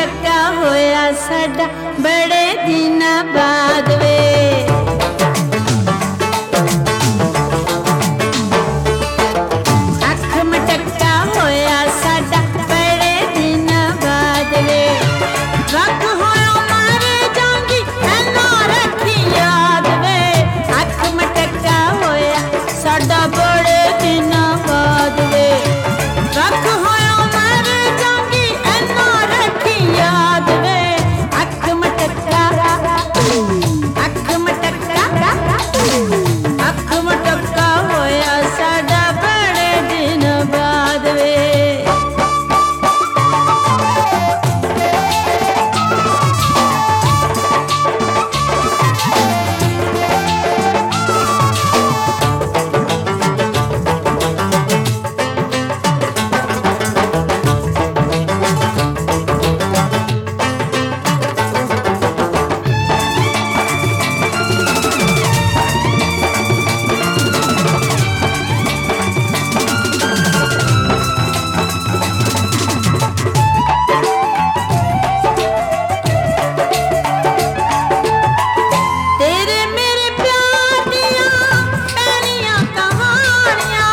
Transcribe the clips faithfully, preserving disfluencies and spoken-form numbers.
टक्का होया साडा बड़े दिन बाद वे। अख मटक्का होया साडा बड़े दिन बाद वे। वक्त होया मारे जांगी ऐना रखी याद वे। अख मटक्का होया साडा बड़े दिन बाद वे। वक्त होया मारे जांगी ऐना रखी याद वे। अख मटक्का अख मटक्का अख मटक्का होया साडा बड़े दिन बाद वे। तेरे मेरे प्यार दियां पैनियां कहानियां।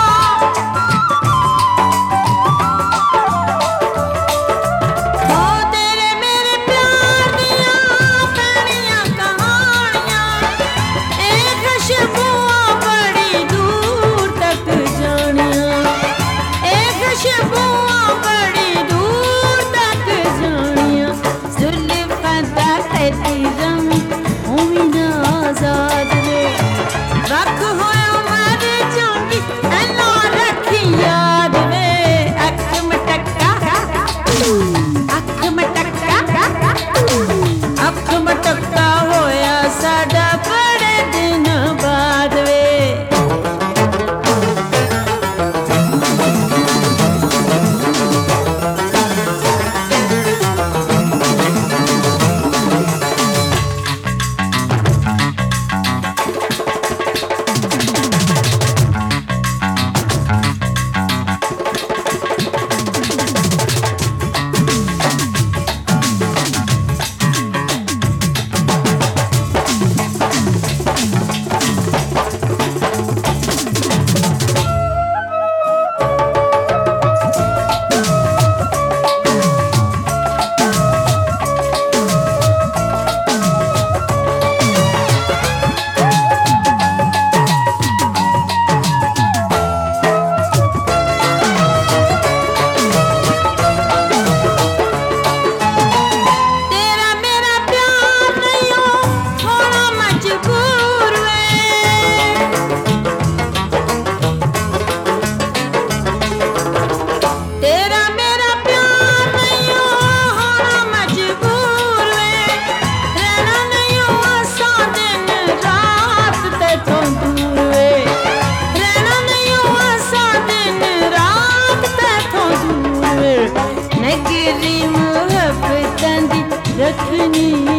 ओ तेरे मेरे प्यार दियां पैनियां कहानियां। ए खुशबुआं बड़ी दूर तक जानियां। ए खुशबुआं बड़ी दूर तक जानियां। जुल्फां दा तेरी रंग उम्मीद आजाद वे। वक्त होया मारे जांगी ऐना रखी याद वे। अख मटक्का अख मटक्का अख मटक्का होया साडा बड़े दिन बाद वे। तेरा मेरा प्यार नहीं होना मजबूर वे। तेरा मेरा प्यार नहीं होना मजबूर वे। रहना नहीं आसा दिन रात तेथों दूर वे। रहना नहीं आसा दिन रात तेथों दूर वे। नगरी मुहब्बतां दी रखनी